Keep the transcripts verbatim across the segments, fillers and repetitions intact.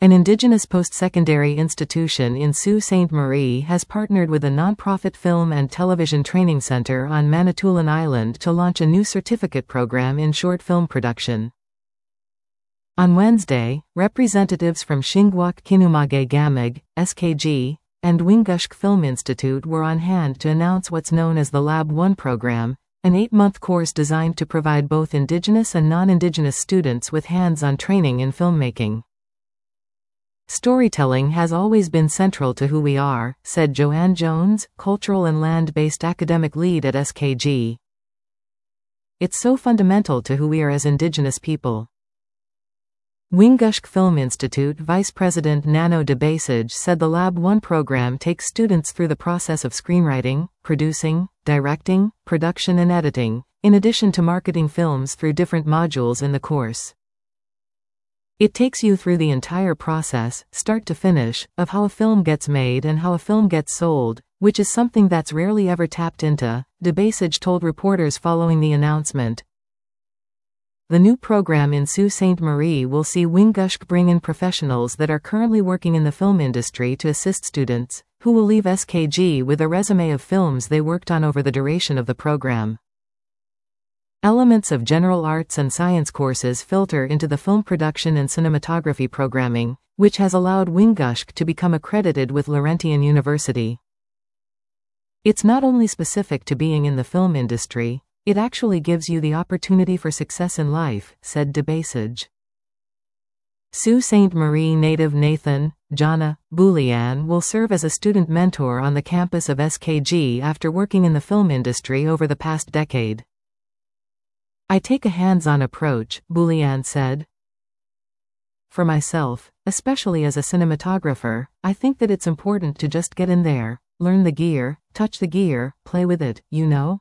An indigenous post-secondary institution in Sault Ste. Marie has partnered with a non-profit film and television training center on Manitoulin Island to launch a new certificate program in short film production. On Wednesday, representatives from Shingwak Kinumage Gamig, S K G, and Wingushk Film Institute were on hand to announce what's known as the Lab one program, an eight-month course designed to provide both Indigenous and non-Indigenous students with hands-on training in filmmaking. Storytelling has always been central to who we are, said Joanne Jones, cultural and land-based academic lead at S K G. It's so fundamental to who we are as Indigenous people. Wingushk Film Institute Vice President Nano DeBasage said the Lab one program takes students through the process of screenwriting, producing, directing, production and editing, in addition to marketing films through different modules in the course. It takes you through the entire process, start to finish, of how a film gets made and how a film gets sold, which is something that's rarely ever tapped into, DeBasage told reporters following the announcement. The new program in Sault Ste. Marie will see Wingushk bring in professionals that are currently working in the film industry to assist students, who will leave S K G with a resume of films they worked on over the duration of the program. Elements of general arts and science courses filter into the film production and cinematography programming, which has allowed Wingushk to become accredited with Laurentian University. It's not only specific to being in the film industry, it actually gives you the opportunity for success in life, said DeBasage. Sault Ste. Marie native Nathan, Jana, Boulian will serve as a student mentor on the campus of S K G after working in the film industry over the past decade. I take a hands-on approach, Boulian said. For myself, especially as a cinematographer, I think that it's important to just get in there, learn the gear, touch the gear, play with it, you know?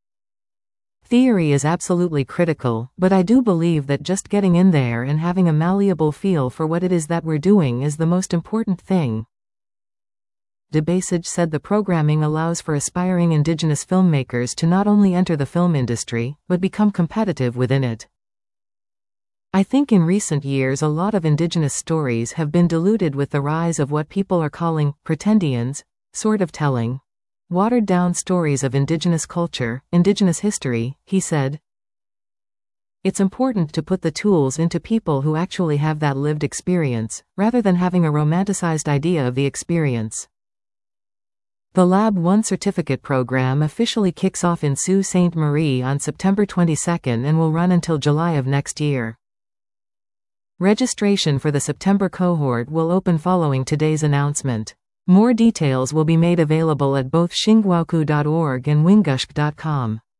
Theory is absolutely critical, but I do believe that just getting in there and having a malleable feel for what it is that we're doing is the most important thing. DeBasage said the programming allows for aspiring Indigenous filmmakers to not only enter the film industry, but become competitive within it. I think in recent years a lot of Indigenous stories have been diluted with the rise of what people are calling pretendians, sort of telling watered-down stories of Indigenous culture, Indigenous history, he said. It's important to put the tools into people who actually have that lived experience, rather than having a romanticized idea of the experience. The Lab one certificate program officially kicks off in Sault Ste. Marie on September twenty-second and will run until July of next year. Registration for the September cohort will open following today's announcement. More details will be made available at both shingwaku dot org and wingushk dot com.